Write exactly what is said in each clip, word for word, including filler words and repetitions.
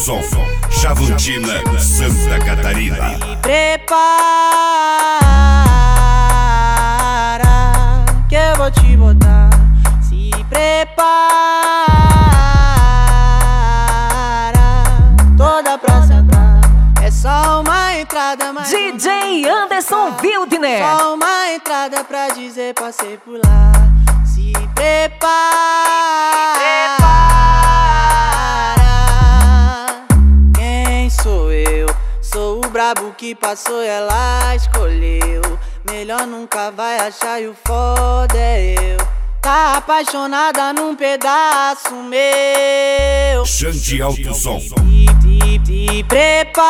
som, Chavantina, Santa Catarina. Se prepara que eu vou te botar. Se prepara toda pra sentar. É só uma entrada, mas D J Anderson Wildner. Só uma entrada pra dizer pra você pular. Se prepara. Quem sou eu? Sou o brabo que passou e ela escolheu. Melhor nunca vai achar e o foda é eu. Tá apaixonada num pedaço meu. Xande Alto Som. Se, se, se prepara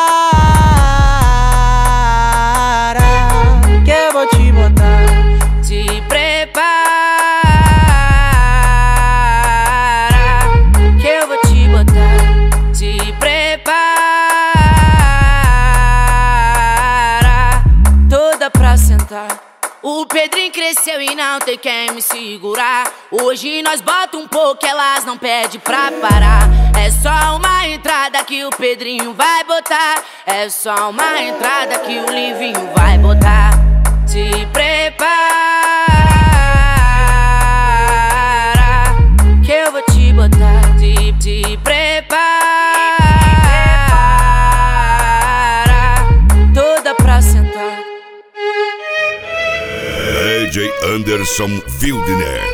que eu vou te botar. Se prepara que eu vou te botar. Se prepara toda pra sentar. O Pedrinho cresceu e não tem quem me segurar. Hoje nós bota um pouco, elas não pedem pra parar. É só uma entrada que o Pedrinho vai botar. É só uma entrada que o Livinho vai botar. Se prepara que eu vou te botar. Se, se prepara toda pra sentar. D J Anderson Wildner.